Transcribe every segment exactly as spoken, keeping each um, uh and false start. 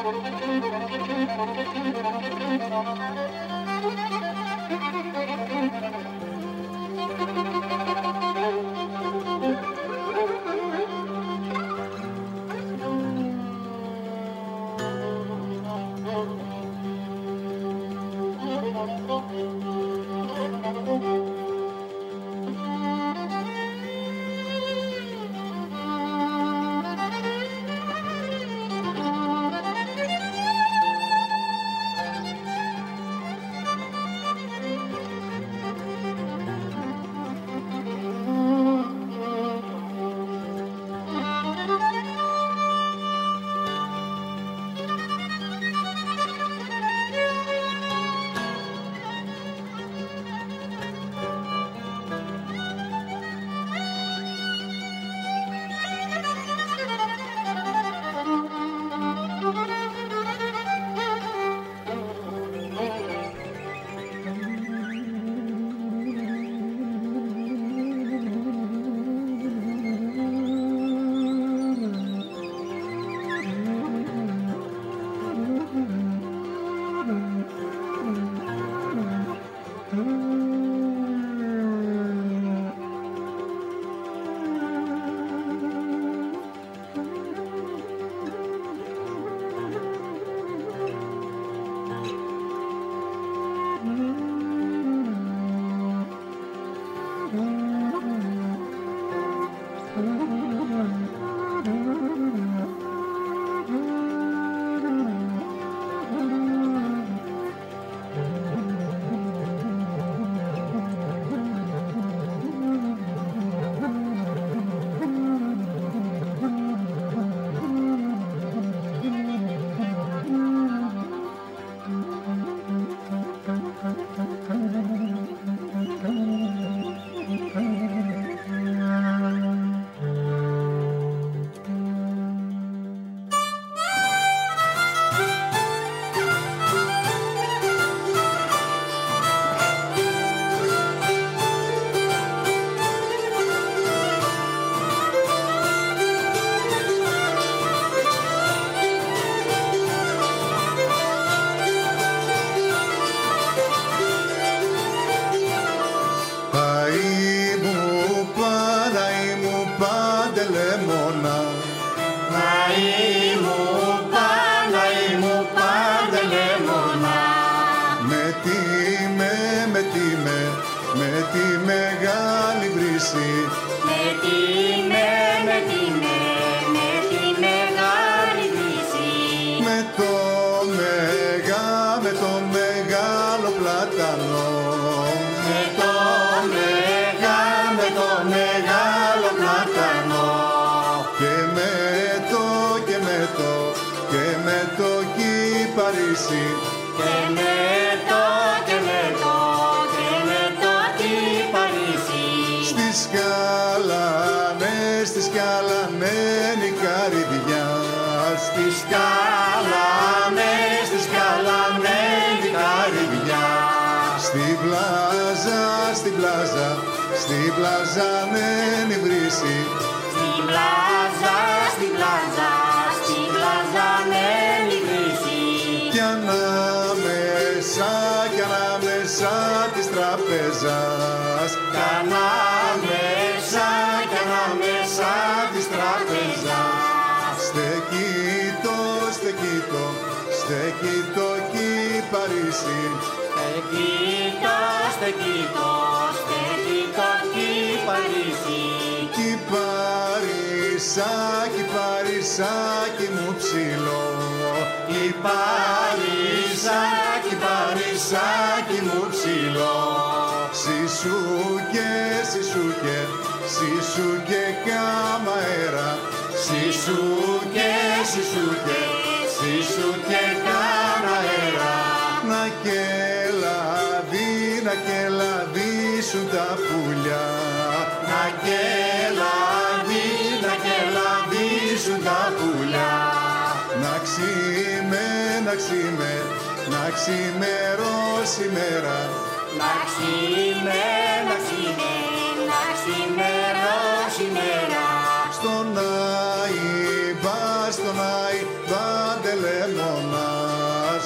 Στον Άι, στον Άι, Παντελεήμονα.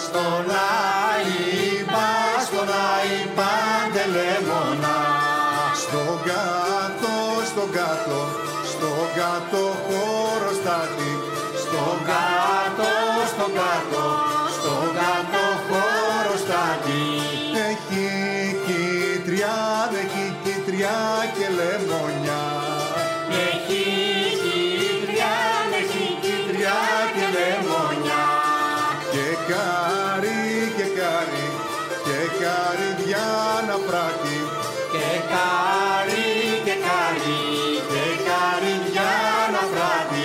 στον Άιμπα, στον Άιμπα Παντελεήμωνα. Στον κάτω, στον κάτω, στον κάτω χωροστάτη. Στον κάτω, στον κάτω, στον κάτω χωροστάτη. Έχει κίτρια, έχει κίτρια και λεμονιά. Έχει κίτρια, έχει κίτρια και λεμονιά. Και κάρι, και κάρι, και καρύδια να πράττει. Και κάρι, και κάρι, και καρύδια να πράττει.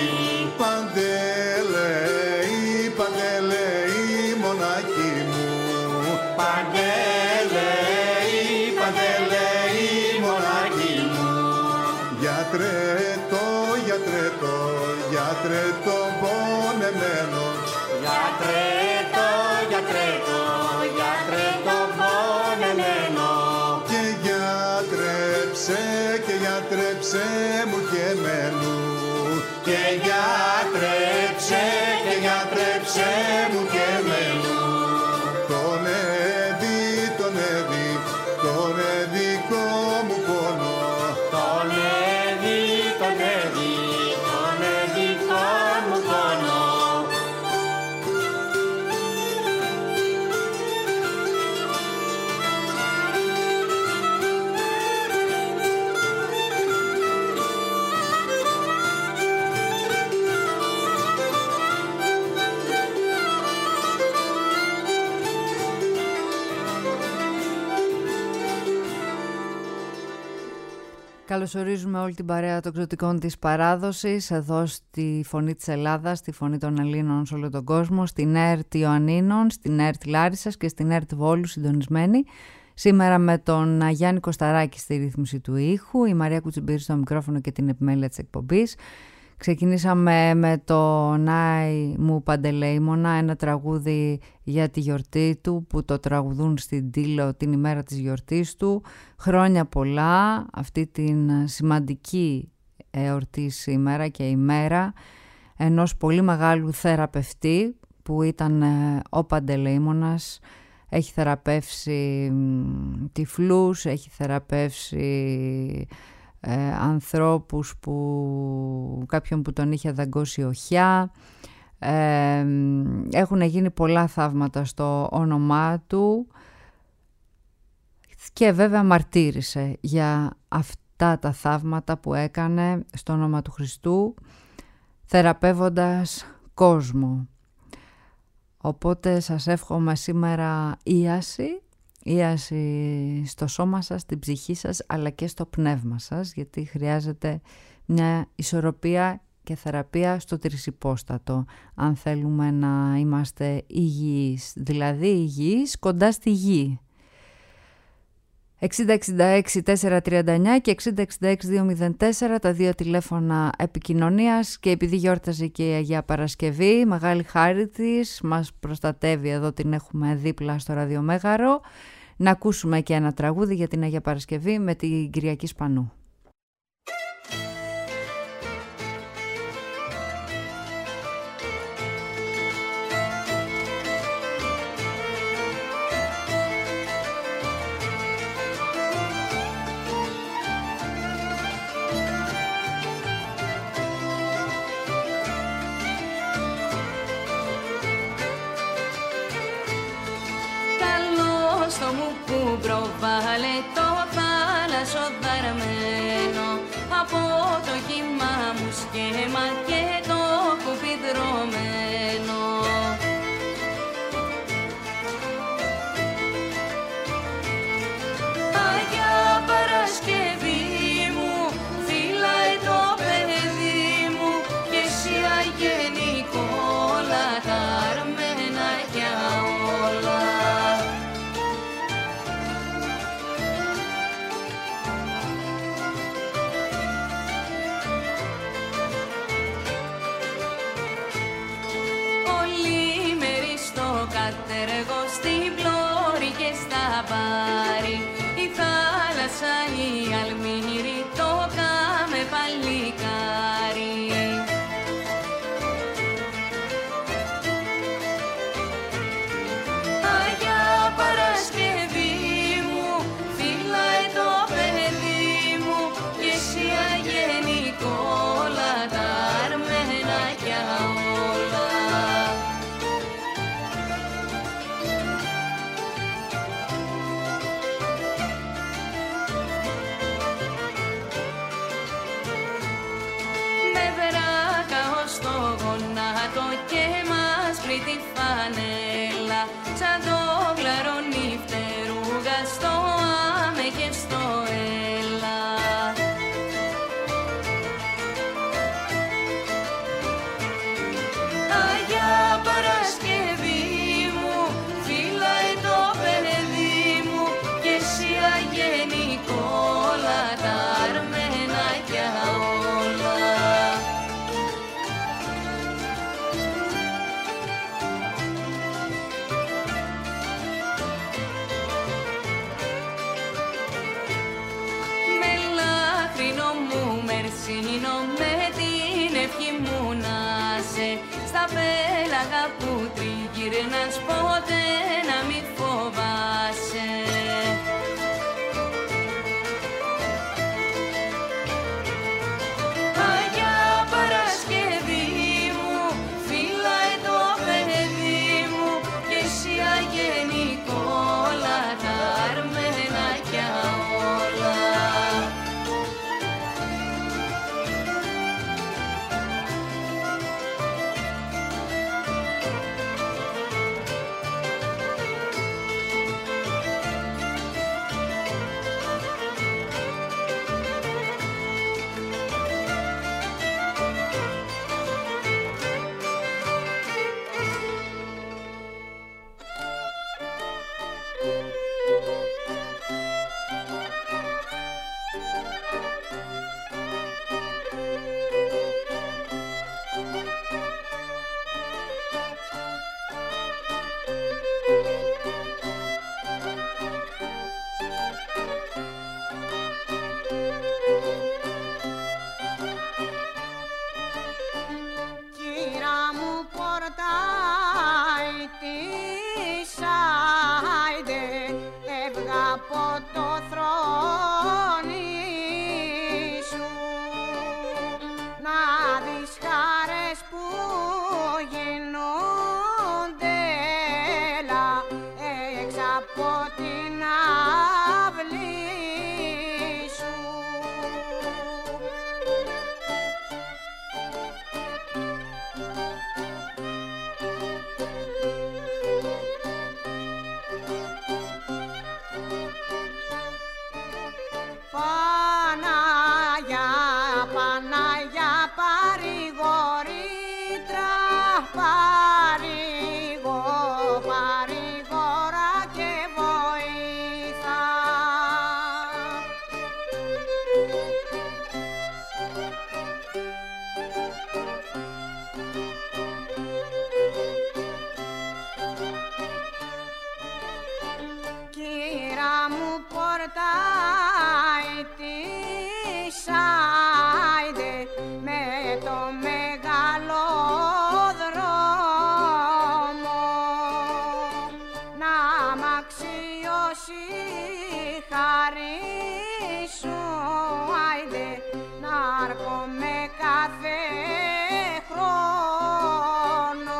Παντελεή, Παντελεή, μονάκι μου. Παντελεή, Παντελεή, μονάκι μου. Γιατρέτο, γιατρέτο, γιατρέτο πονεμένο. Γιατρέτο, γιατρέτο, γιατρέτο πονεμένο. Και γιατρέψε, και γιατρέψε μου και εμένου. Και γιατρέψε, και γιατρέψε μου και εμένου. Τον έδι, τον έδι, τον εδικό μου πόνο. Τον έδι, τον έδι, τον εδικό μου πόνο. Καλωσορίζουμε όλη την παρέα των Ξωτικών της παράδοσης εδώ στη Φωνή της Ελλάδας, στη Φωνή των Ελλήνων σε όλο τον κόσμο, στην ΕΡΤ Ιωαννίνων, στην ΕΡΤ Λάρισσας και στην ΕΡΤ Βόλου συντονισμένη. Σήμερα με τον Γιάννη Κωσταράκη στη ρύθμιση του ήχου, η Μαρία Κουτσιμπήρη στο μικρόφωνο και την επιμέλεια της εκπομπής. Ξεκινήσαμε με το «Νάι μου Παντελεήμωνα», ένα τραγούδι για τη γιορτή του που το τραγουδούν στην Τήλο την ημέρα της γιορτής του. Χρόνια πολλά, αυτή την σημαντική εορτή σήμερα και ημέρα ενός πολύ μεγάλου θεραπευτή που ήταν ο Παντελεήμωνας. Έχει θεραπεύσει τυφλούς, έχει θεραπεύσει Ε, ανθρώπους που κάποιον που τον είχε δαγκώσει οχιά. Ε, έχουν γίνει πολλά θαύματα στο όνομά του και βέβαια μαρτύρησε για αυτά τα θαύματα που έκανε στο όνομα του Χριστού, θεραπεύοντας κόσμο. Οπότε σας εύχομαι σήμερα ίαση, ίαση στο σώμα σας, στην ψυχή σας, αλλά και στο πνεύμα σας, γιατί χρειάζεται μια ισορροπία και θεραπεία στο τρισυπόστατο, αν θέλουμε να είμαστε υγιείς, δηλαδή υγιείς κοντά στη γη. εξήντα εξήντα έξι τετρακόσια τριάντα εννιά και εξήντα εξήντα έξι διακόσια τέσσερα τα δύο τηλέφωνα επικοινωνίας, και επειδή γιόρταζε και η Αγία Παρασκευή, μεγάλη χάρη της, μας προστατεύει, εδώ την έχουμε δίπλα στο ραδιομέγαρο, να ακούσουμε και ένα τραγούδι για την Αγία Παρασκευή με την Κυριακή Σπανού. Προβάλλε το θάλασσο δαρμένο από το κύμα μου σκέμα και το κουπί δρομένο. Αγιά Παρασκευή μου, φύλαε το παιδί μου και εσύ Αγιέ Νικόλα, χαρμένα για όλα. Κατέργω στην πλώρη και στα μπάρι, η θάλασσα η αλμύρη το κάμε παλικάρι. σαν το γλαρώνει φτερούγα στο άμε και στο έλα. Αγιά Παρασκευή μου, φύλαει το παιδί μου και εσύ αγενικό όλα τα αρμενάκια όλα. Με λάχρινο μου μερσίνο με την ευχή μου να σε στα πέλαγα που τριγυρνάς ποτέ να μη φοβάσαι. Αγιά Παρασκευή μου, φύλαει το παιδί μου και εσύ αγενικό όλα τα αρμενάκια όλα. Κύρα μου πορτάει της άιντε, έβγα από το θρόνι σου, να δεις χάρες που γίνονται έλα, έξω από την αυλή σου. Παναγιά, Παναγιά, παρηγορήτρα, παρηγο, παρηγορά και βοήθα. Κύρα μου πορτάει της άιντε με το μεγάλο δρόμο, να μ' αξιώσει η χάρη σου άιντε, να έρχομαι κάθε χρόνο.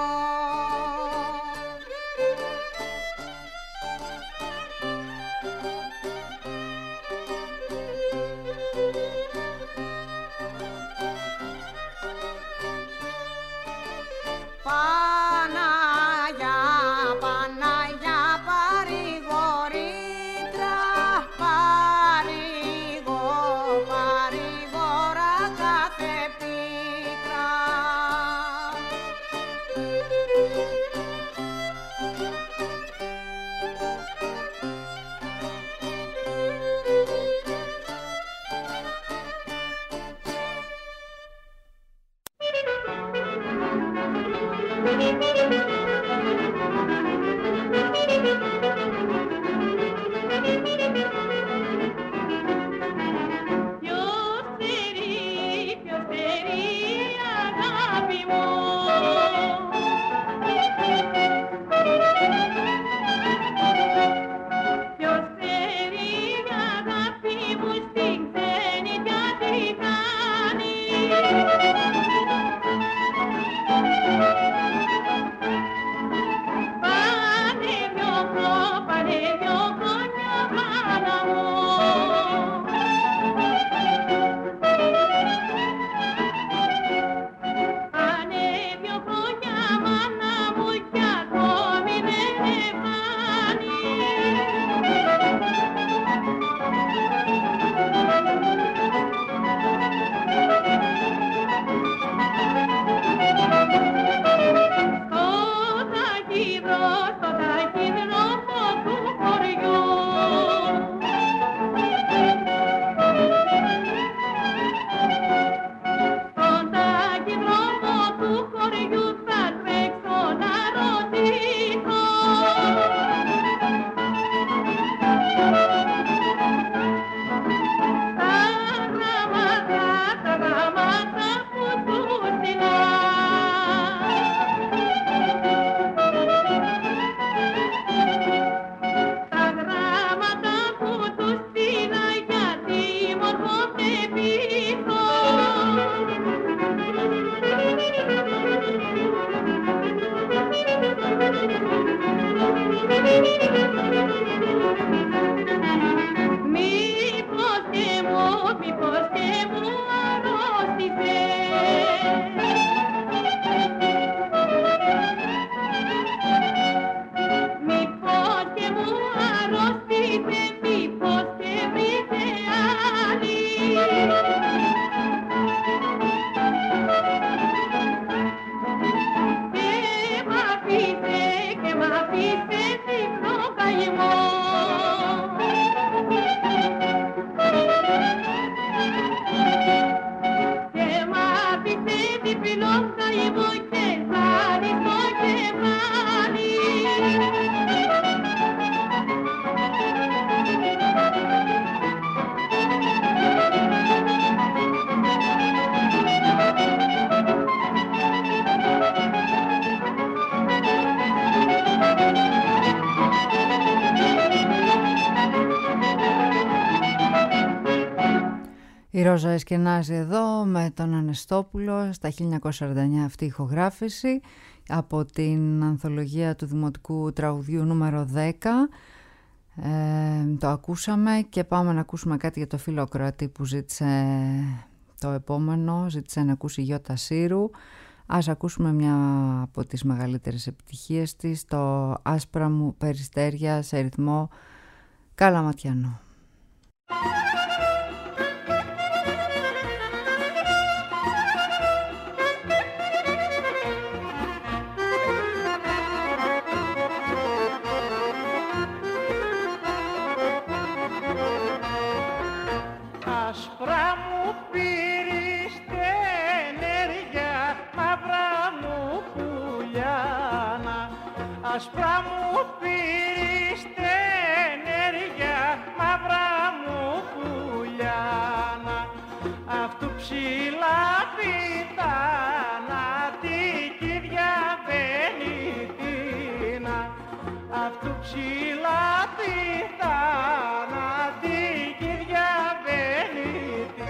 Παναγιά, Παναγιά, παρηγορήτρα, ταχύδρο, στο ταχύδρομο του χωριού. Στον ταχύδρομο του χωριού θα τρέξω να ρωτήσω. Μήπως και μου, μήπως και μου αρρώστησε. Μήπως και μου αρρώστησε, μήπως και βρήσε άλλη. Και μ' αφήσε, και μ' αφήσε τυφλό καημό. Και μ' άφησε τυφλό καημό και ζάριστο κεφάλι. Η Ρόζα Εσκενάζη εδώ με τον Ανεστόπουλο στα χίλια εννιακόσια σαράντα εννιά αυτή η ηχογράφηση από την ανθολογία του Δημοτικού Τραγουδιού νούμερο δέκα. Ε, το ακούσαμε και πάμε να ακούσουμε κάτι για το φίλο ακροατή που ζήτησε το επόμενο, ζήτησε να ακούσει Γιώτα Σύρου. Ας ακούσουμε μια από τις μεγαλύτερες επιτυχίες της, το «Άσπρα μου περιστέρια» σε ρυθμό καλαματιανό. Άσπρα μου πήρες τενέρια, μαύρα μου πουλιάνα. Αυτού ψηλά πιτάνα, τι κυριά βενιτίνα. Αυτού ψηλά πιτάνα, τι κυριά βενιτίνα.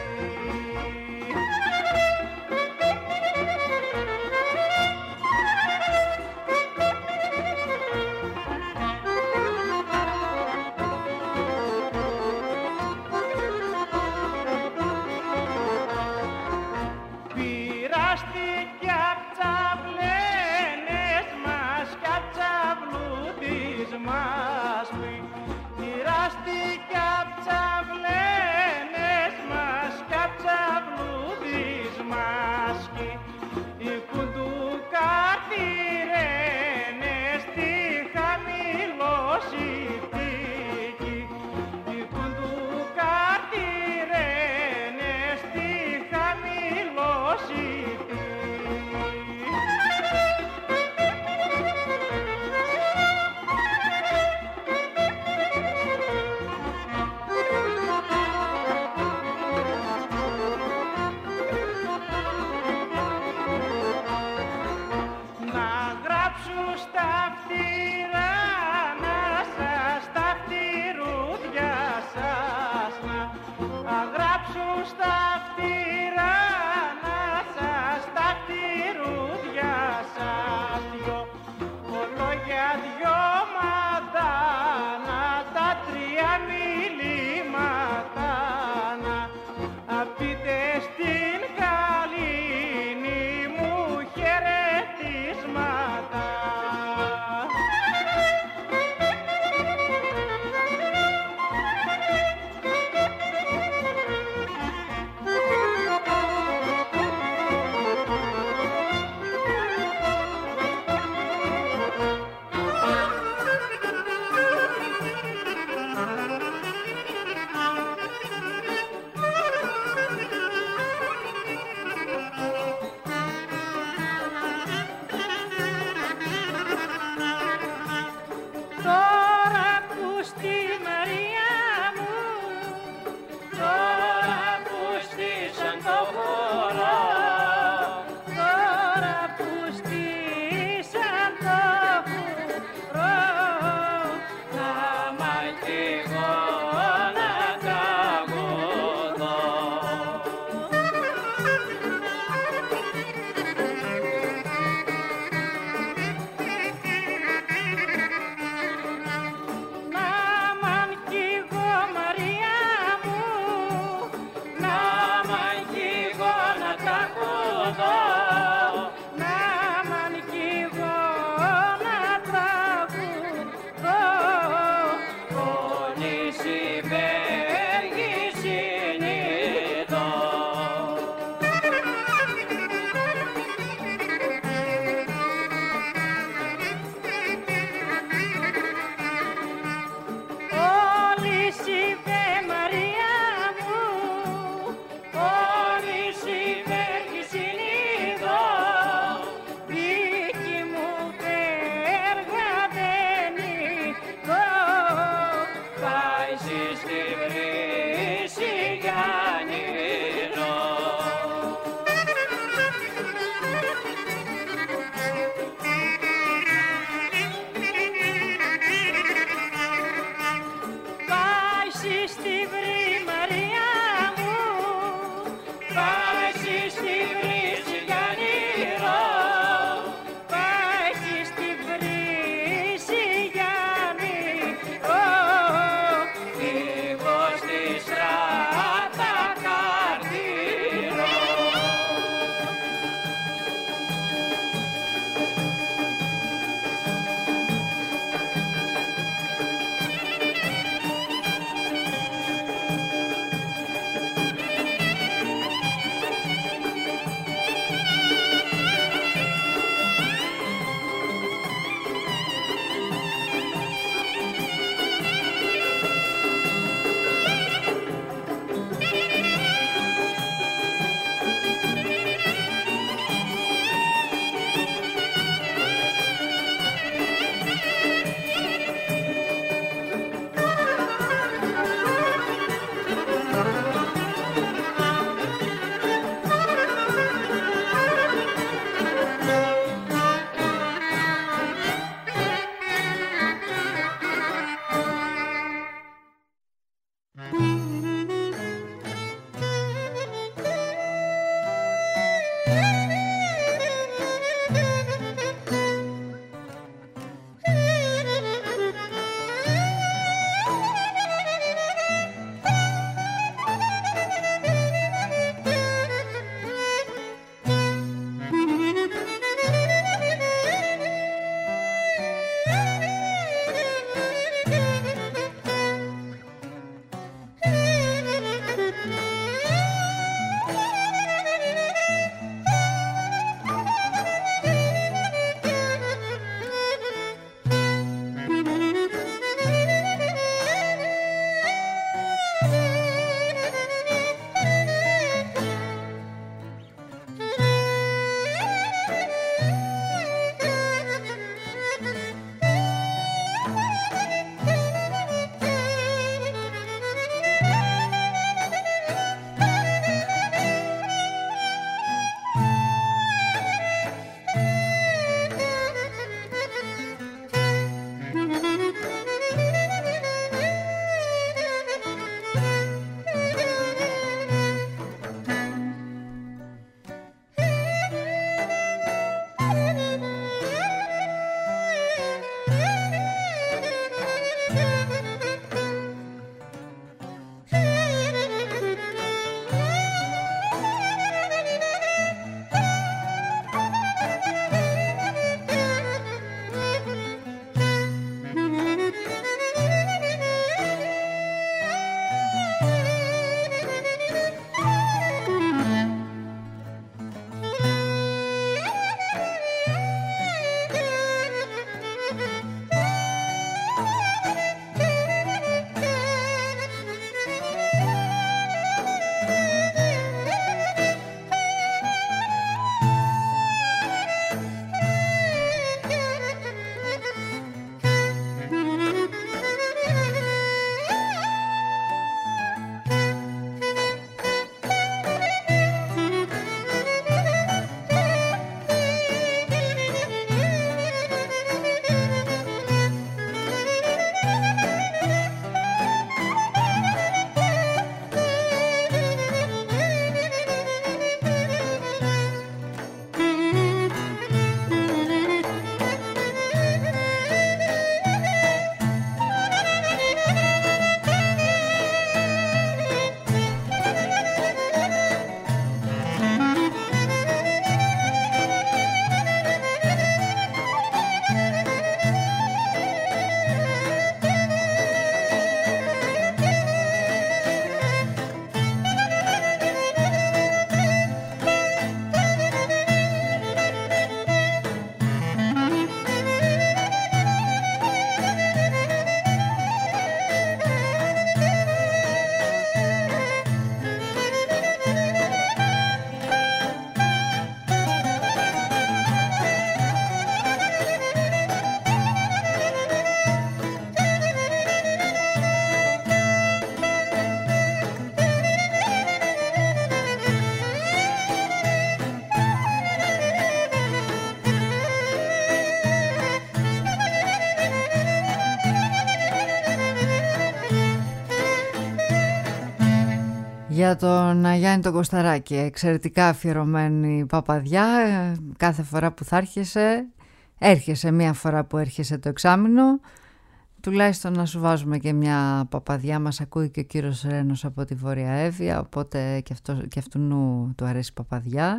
Για τον Γιάννη τον Κωσταράκη, εξαιρετικά αφιερωμένη παπαδιά. Κάθε φορά που θα έρχεσαι, έρχεσαι μία φορά που έρχεσαι το εξάμηνο, τουλάχιστον να σου βάζουμε και μια παπαδιά. Μας ακούει και ο κύριος Ρένος από τη Βόρεια Εύβοια, οπότε και, αυτό, και αυτού νου του αρέσει παπαδιά.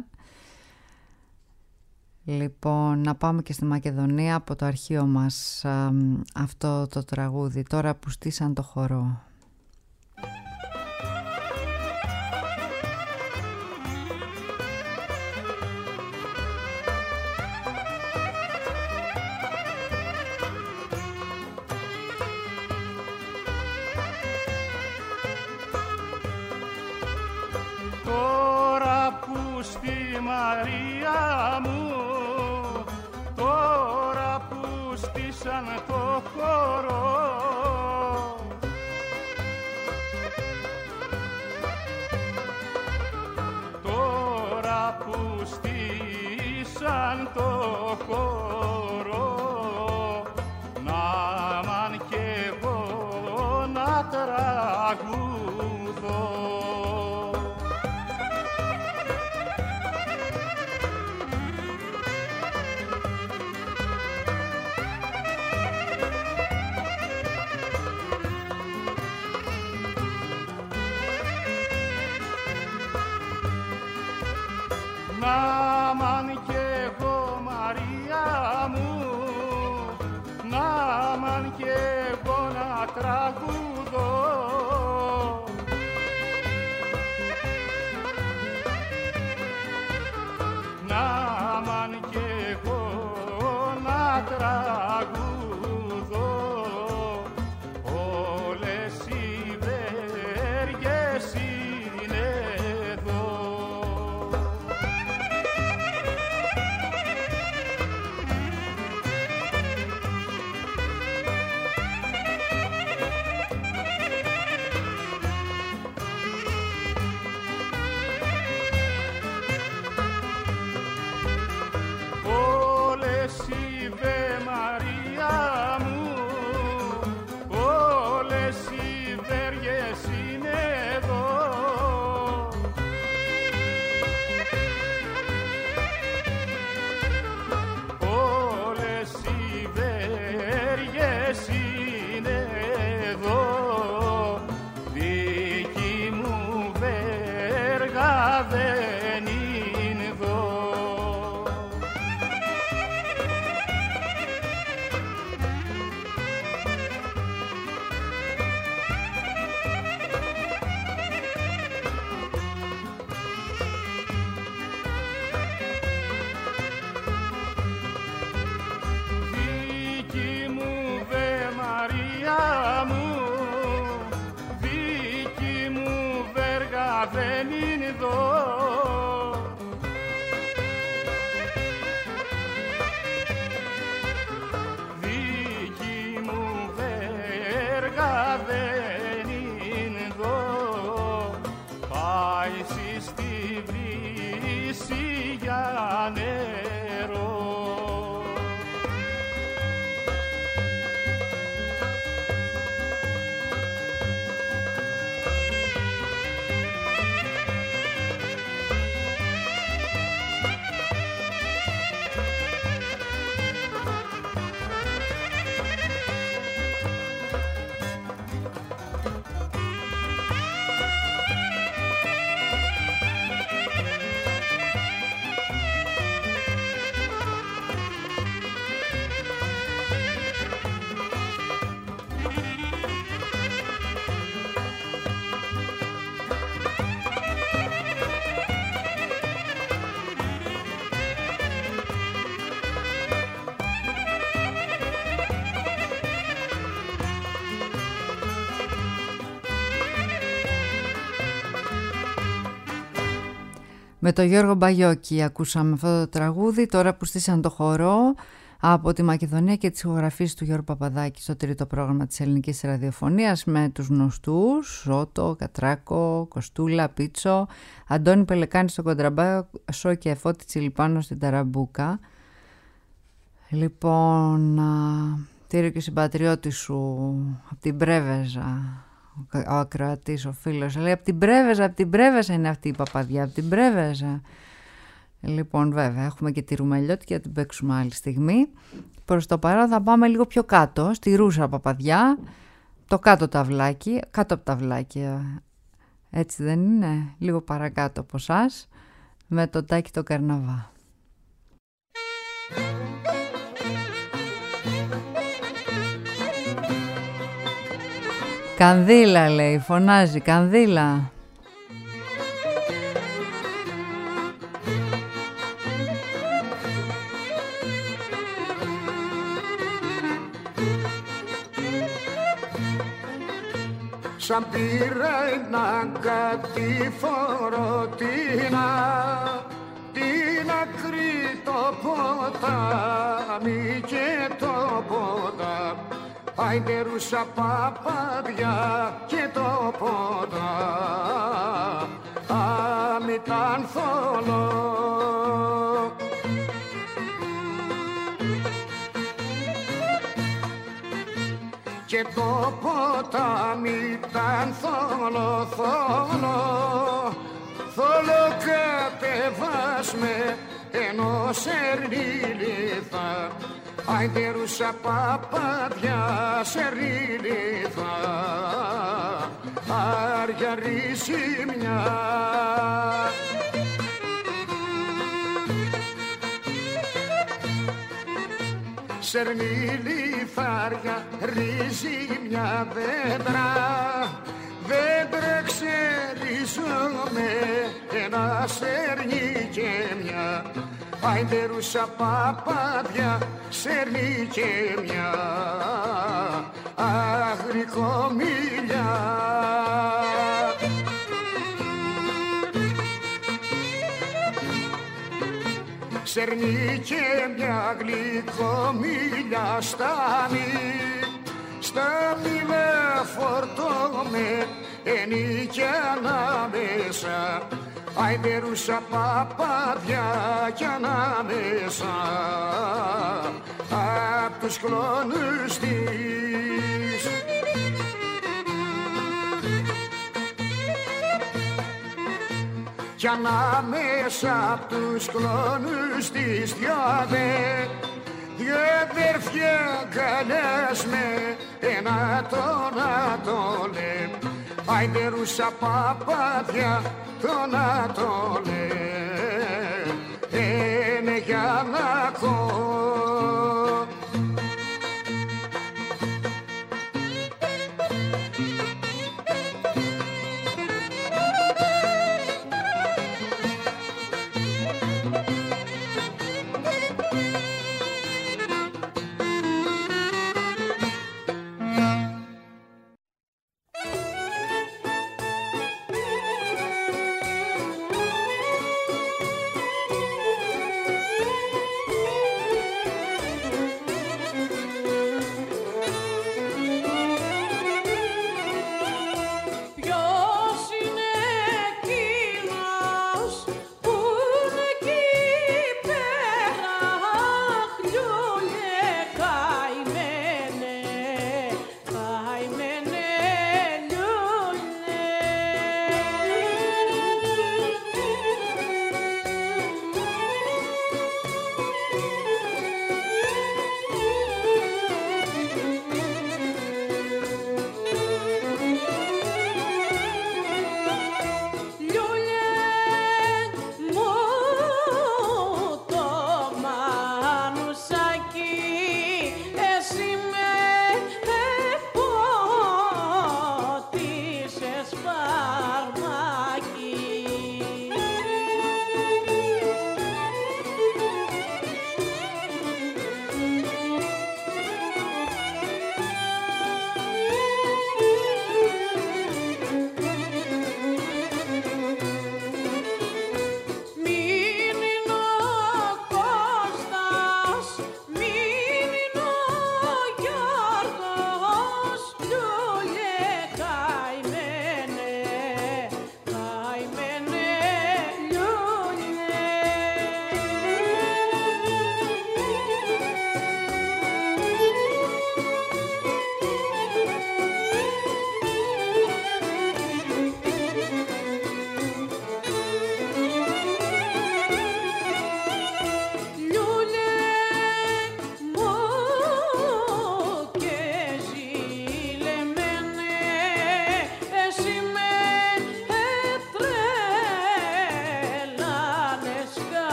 Λοιπόν, να πάμε και στη Μακεδονία από το αρχείο μας α, αυτό το τραγούδι, τώρα που στήσαν το χορό. Τώρα που στη Μαρία μου, τώρα που στήσαν το χορό, τώρα που στήσαν το χορό, να μαν κι εγώ να τραγουδώ. Να μαν κι εγώ Μαρία μου, να μαν κι εγώ να τραγουδώ. Να μαν κι εγώ να τραγουδώ. Όλες οι βέργες είναι εδώ. Σύβε Μαρία μου, όλες οι βέργες είναι εδώ. Όλες οι βέργες είναι εδώ. Δική μου βέργα δεν είναι εδώ. Δεν είναι εδώ. Δική μου βέργα δεν είναι εδώ. Πάει στη βρύση για νερό. Με τον Γιώργο Μπαγιώκη ακούσαμε αυτό το τραγούδι, τώρα που στήσαν το χορό, από τη Μακεδονία και τις ηχογραφίες του Γιώργου Παπαδάκη στο τρίτο πρόγραμμα της ελληνικής ραδιοφωνίας, με τους γνωστούς Ζώτο, Κατράκο, Κοστούλα, Πίτσο, Αντώνη Πελεκάνη στο κοντραμπάσο και Φώτη Τσιλιπάνο στην ταραμπούκα. Λοιπόν, τύριο και συμπατριώτη σου από την Πρέβεζα, ο ακροατής, ο φίλος, λέει από την Πρέβεζα, από την Πρέβεζα είναι αυτή η παπαδιά, από την Πρέβεζα. Λοιπόν, βέβαια, έχουμε και τη Ρουμελιώτικη, θα την παίξουμε άλλη στιγμή. Προς το παρόν θα πάμε λίγο πιο κάτω, στη Ρούσα Παπαδιά, το κάτω ταυλάκι, κάτω από τα αυλάκια, έτσι δεν είναι, λίγο παρακάτω από εσάς, με το Τάκη το Καρναβά. Κανδύλα, λέει, φωνάζει, Κανδύλα. Σαν πήρα έναν κατηφορό την άκρη το ποτάμι και το ποτάμι, άιντερούσα παπαδιά και το ποτάμι ήταν θολό. Και το ποτάμι ήταν θολό, θολό, θολό κατεβάσμε ενός ερνήλιθα, άιντερούσα παπαδιά σερνήλιθα, άρια ρίσιμια. Σερνήλιθάρια ρίζει μια δέντρα, δέντρα ξερίζομαι ένα σερνί και μια, άιντερούσα παπαδιά σερνί και μια, αγρικομήλια. Σερνί και μια γλυκομήλια στάμι, στάμι με φορτώμε ενίκια ανάμεσα, άιντερούσα παπαδιά κι ανάμεσα απ' τους κλόνους της. Κι ανάμεσα απ' τους κλόνους της δυο αδε, δυο αδερφιά καλιάς με ένα τον ατόλε, άιντερούσα παπαδιά τον ατόλε, είναι για να κο.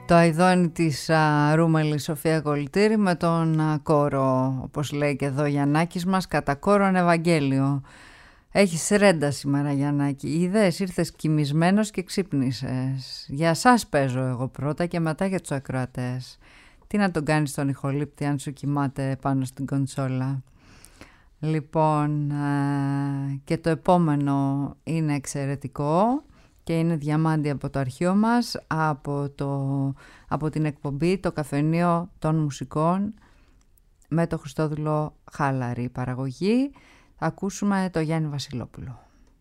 Το αηδόνι της Ρούμελης Σοφία Κολυτήρη με τον α, κόρο, όπως λέει και εδώ ο Γιαννάκης μας, κατά κόρον Ευαγγέλιο. Έχεις ρέντα σήμερα, Γιαννάκη. Είδες, ήρθες κοιμισμένος και ξύπνησες. Για σας παίζω εγώ πρώτα και μετά για τους ακροατές. Τι να τον κάνεις τον ηχολήπτη αν σου κοιμάται πάνω στην κονσόλα. Λοιπόν, α, και το επόμενο είναι εξαιρετικό και είναι διαμάντι από το αρχείο μας, από, το, από την εκπομπή «Το Καφενείο των Μουσικών» με το Χριστόδουλο Χάλαρη παραγωγή. Θα ακούσουμε το Γιάννη Βασιλόπουλο.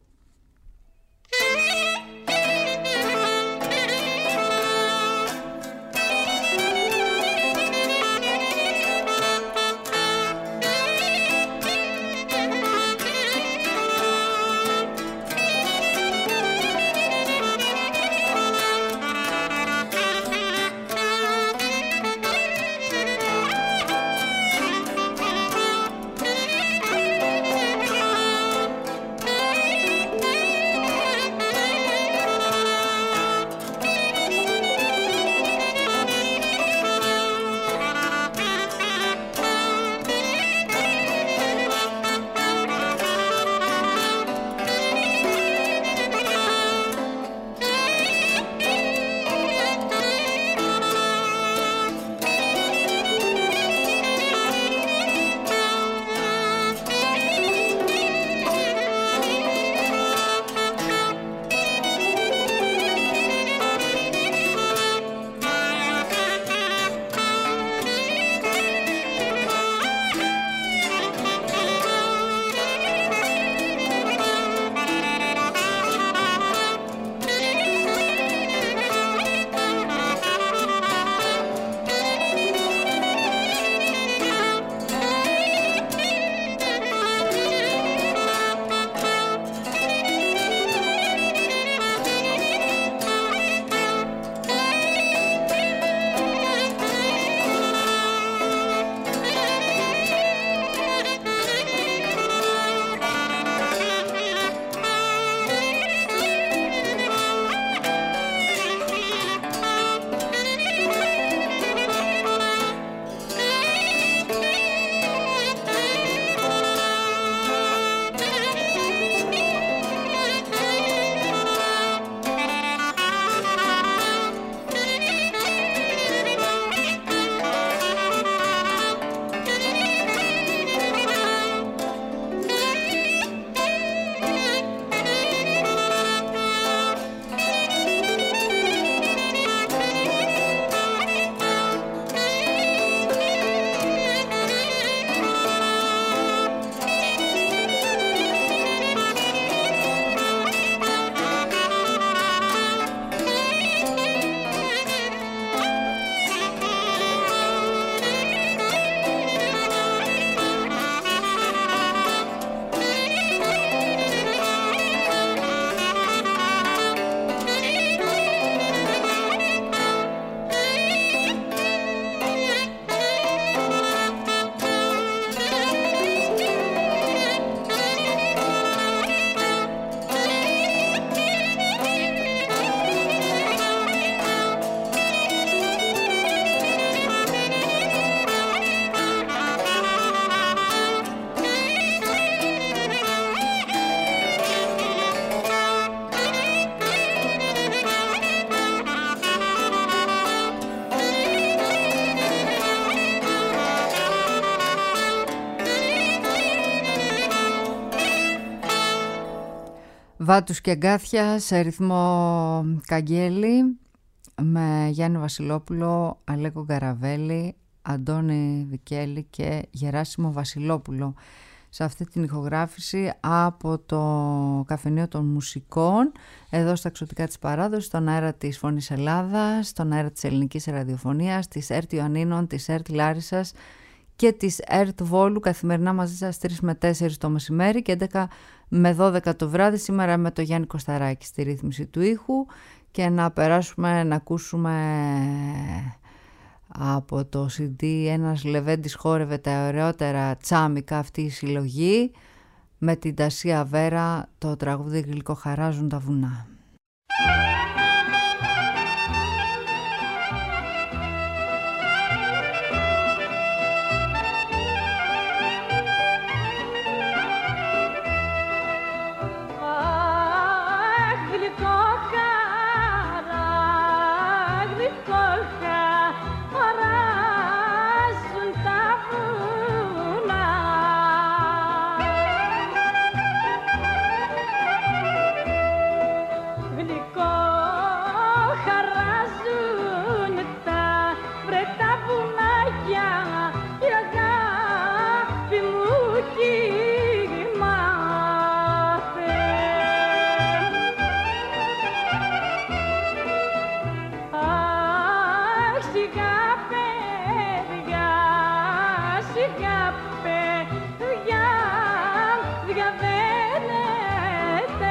Βάτους και αγκάθια σε ρυθμό καγγέλη με Γιάννη Βασιλόπουλο, Αλέκο Γκαραβέλη, Αντώνη Βικέλη και Γεράσιμο Βασιλόπουλο σε αυτή την ηχογράφηση από το Καφενείο των Μουσικών εδώ στα Εξωτικά της Παράδοσης, στον αέρα της Φωνής Ελλάδας, στον αέρα της Ελληνικής Ραδιοφωνίας, της ΕΡΤ Ιωαννίνων, της ΕΡΤ Λάρισσας και της ΕΡΤ Βόλου, καθημερινά μαζί σας τρεις με τέσσερις το μεσημέρι και έντεκα με δώδεκα το βράδυ, σήμερα με το Γιάννη Κωσταράκη στη ρύθμιση του ήχου. Και να περάσουμε να ακούσουμε από το σι ντι «Ένας Λεβέντης χόρευε τα ωραιότερα τσάμικα» αυτή η συλλογή, με την Τασία Βέρα, το τραγούδι «Γλυκοχαράζουν τα βουνά». γλυκό χαρά, γλυκό χαράζουν τα βουνά. Γλυκό χαράζουν τα βρε τα βουνάκια, η αγάπη μου κοιμάται. Αχ, σιγά παιδιά, σιγά παιδιά, διαβαίνετε.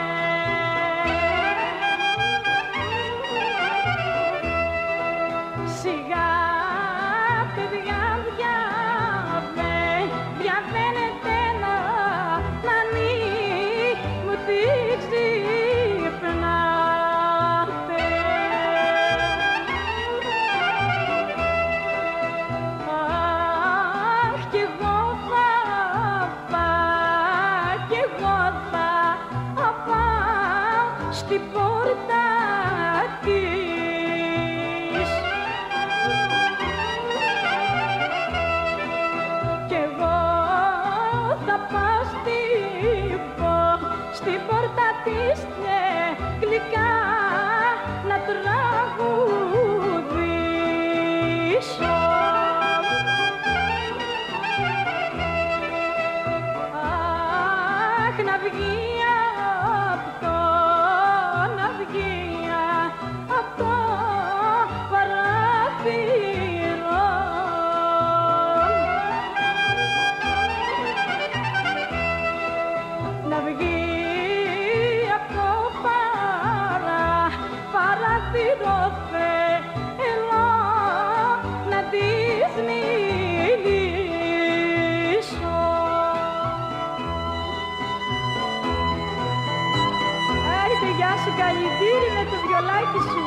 Σιγά παιδιά, διαβε, διαβαίνετε να, να μη μου τη ξυπνάτε. Αχ, κι εγώ θα πάω, κι εγώ θα πάω στην πόρτα της. Κι εγώ θα πάω στην πο- στην πόρτα της, ναι, γλυκά να τραγουδήσω. Αχ, να βγει αυτό, να βγει αυτό παράθυρο. Να βγει από παρά, παράθυρο, θέλω να της μιλήσω. Άιντε, γεια σου, καλυντήρι με το βιολάκι σου.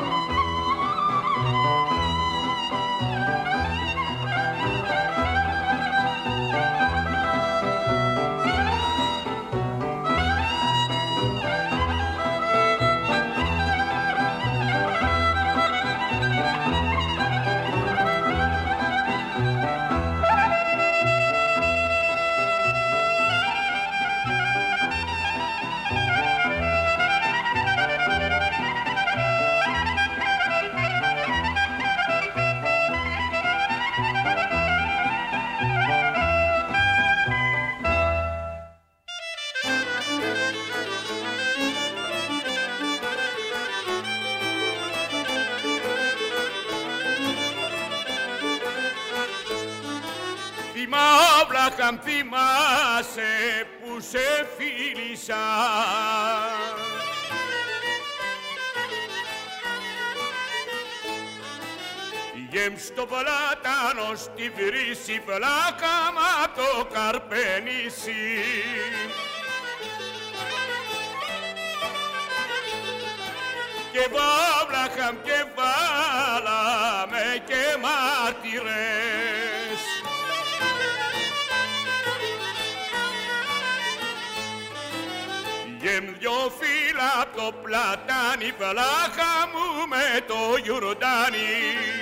Αβραχάμ, θυμάσαι που σε φίλησα. Γεμ στο πλάτανο στη βρύση βλάκα μα το καρπενήσι. Και Αβραχάμ και βάλαμε και μάρτυρες. Γεμ δυο φύλλα απ' το πλατάνι, βλάχα μου με το Ιορδάνι.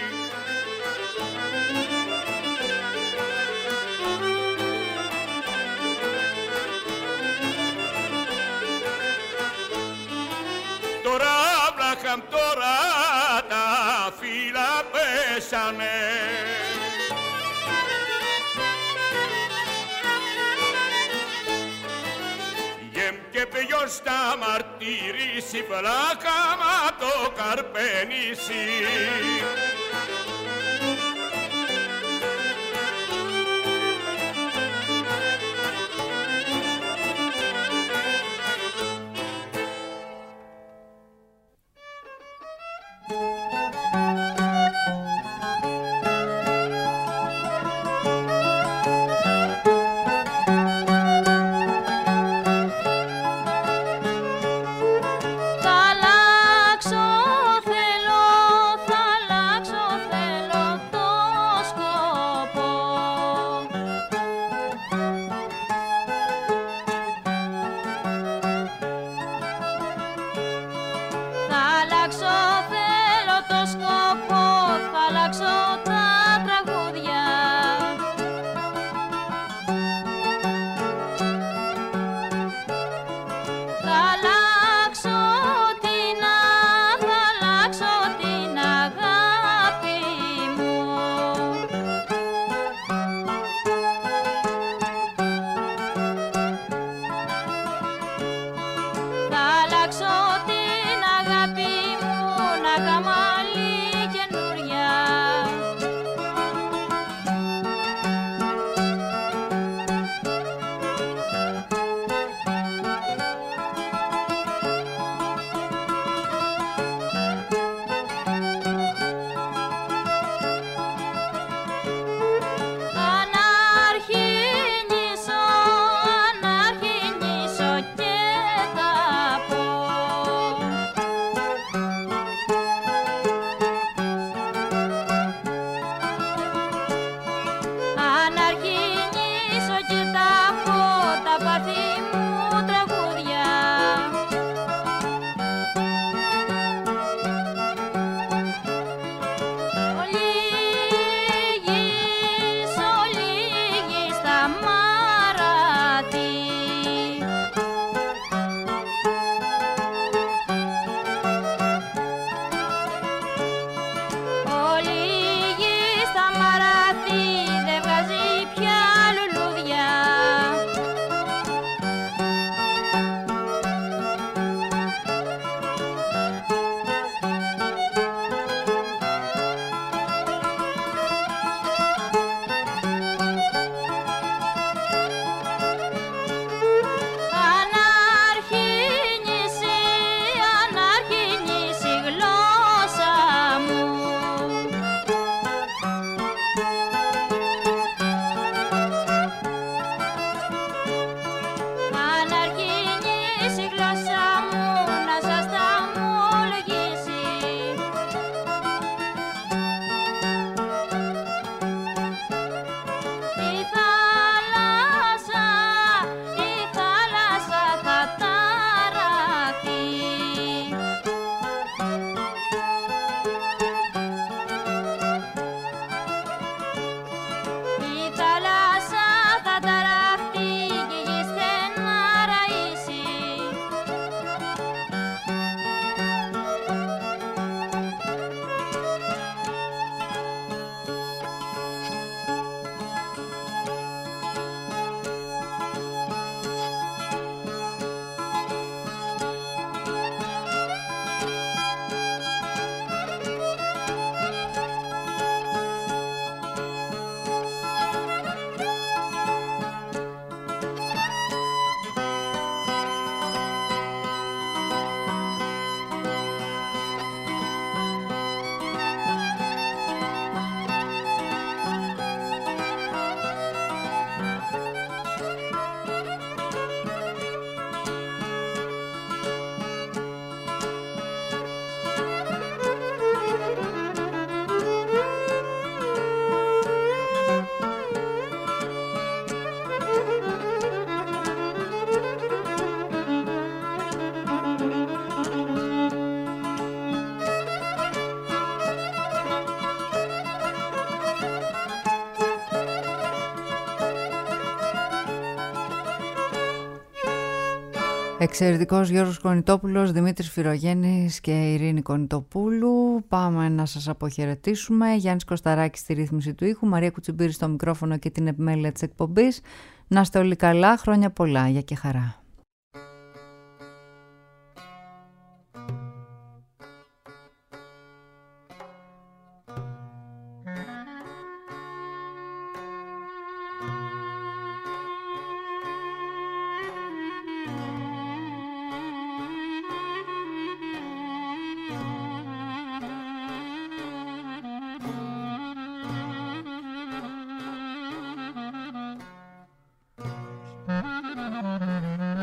Τώρα Αβραχάμ, τώρα τα φύλλα πέσανε. Και ποιος θα μαρτυρήσει, βλάκα μα το καρπενήσι. αλλάξω, θέλω το σκοπό, θα αλλάξω τα τραγούδια. Θα αλλάξω την, θα αλλάξω την αγάπη μου. Θα αλλάξω την αγάπη μου, να κάνω άλλη καινούρια. Αναρχηνήσω, αναρχηνήσω και θα πω. Αναρχηνήσω και θα πω τα πάθη μου τραγούδια. Ολίγης, ολίγης στα μαράθη. Ολίγης στα μαράθη, δεν βγάζει πια λουλούδια. Αναρχηνήσει, αναρχηνήσει η γλώσσα μου. Αναρχηνήσει η γλώσσα μου, να σας τα ομολογήσει. Η θάλασσα, η θάλασσα θα ταραχθεί. Η θάλασσα θα ταραχθεί και η γη στενάρα ήσει. Εξαιρετικός Γιώργος Κονιτόπουλος, Δημήτρης Φυρογέννης και Ειρήνη Κονιτοπούλου. Πάμε να σας αποχαιρετήσουμε. Γιάννης Κωσταράκης στη ρύθμιση του ήχου, Μαρία Κουτσιμπήρη στο μικρόφωνο και την επιμέλεια της εκπομπής. Να είστε όλοι καλά, χρόνια πολλά, για και χαρά. Thank you.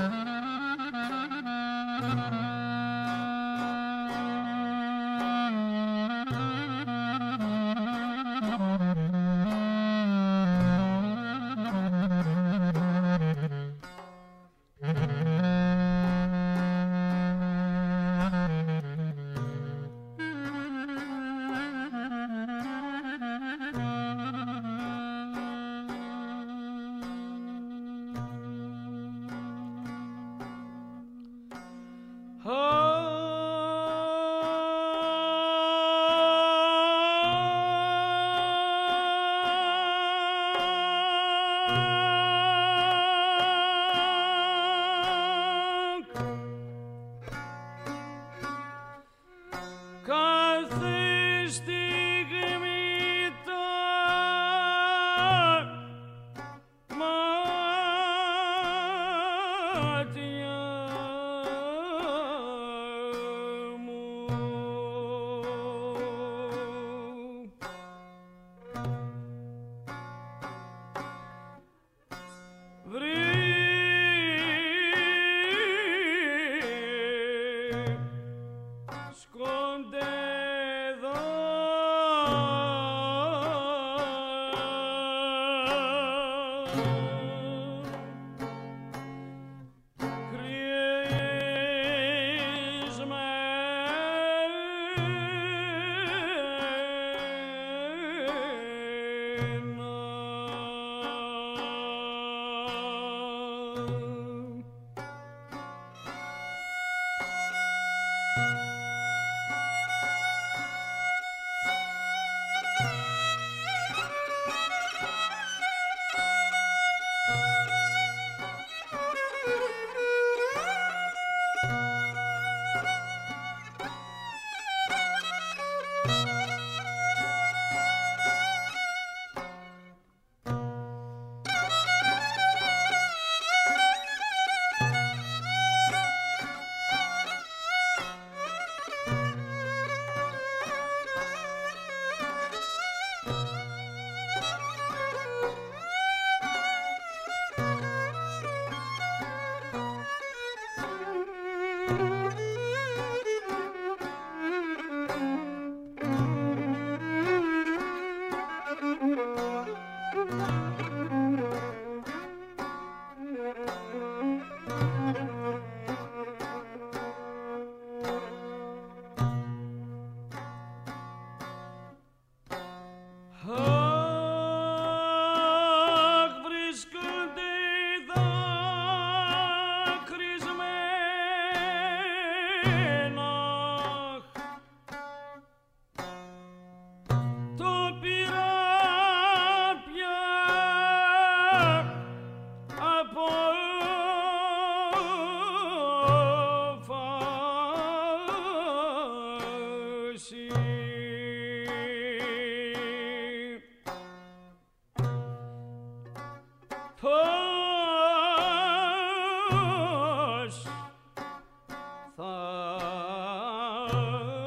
Πώς θα